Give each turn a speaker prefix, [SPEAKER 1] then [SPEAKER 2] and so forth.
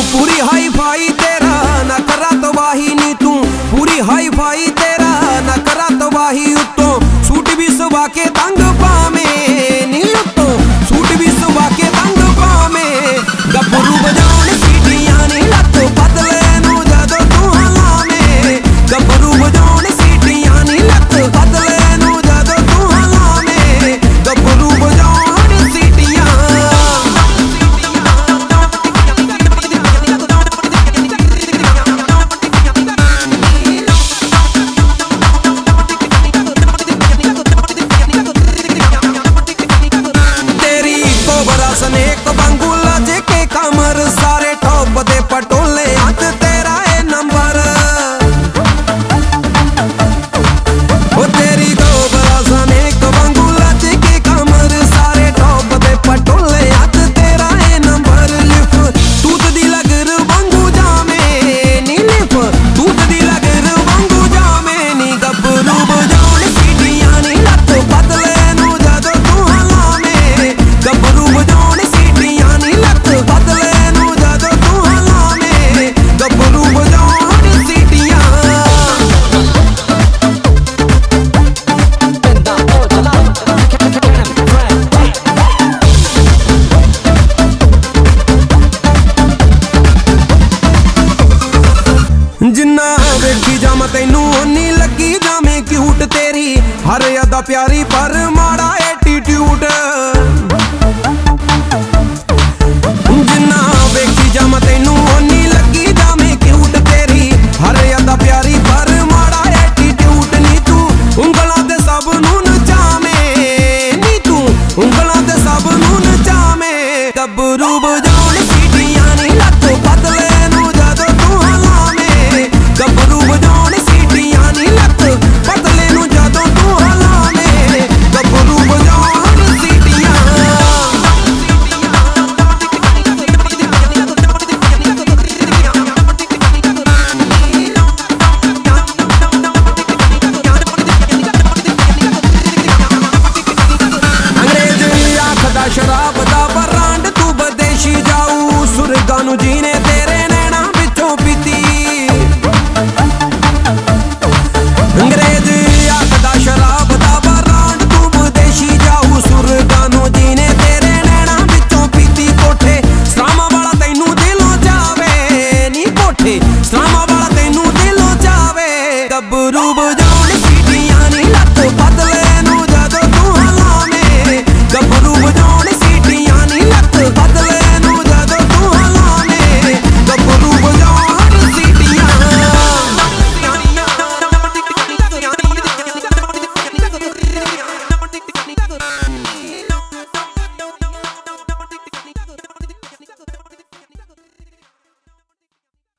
[SPEAKER 1] पूरी hi fi तेरा ना करा तो वाही नी तू, पूरी हाई फाई तेरा ना करा तो वाही। उत्तों सूट भी सुबह के तंग पावे नी, उत्तों सूट भी सुबह के तंग पावे। गब्बरू बजाउण सीटियां नी लत्त बदले नू जदों तू हलावे। गब्बरू बजाउण सीटियां नी लत्त बदले नू जदों तू हलावे। गब्बरू बजाउण सीटियां। स्नेक बंगुला जेके कमर सारे टॉप दे पटोले अज तेरा है नंबर। ओ तेरी दो बड़ा स्नेक बंगुला जेके कमर सारे टॉप दे पटोले अज तेरा है नंबर। लिफ तूत दी लगर वांगू जामे नी, लिफ तूत दी लगर वांगू जामे नी। गब्बरू बजाउण सीटियां नी लत्त बदले नू जदों तू हलावे। गब्बरू बजाउण सीटियां नी लत्त बदले नू जदों तू हलावे। गब्बरू बजाउण सीटियां। जिन्ना वेखी जावां तैनू ओनी लगी जावे क्यूट तेरी हर अदा प्यारी पर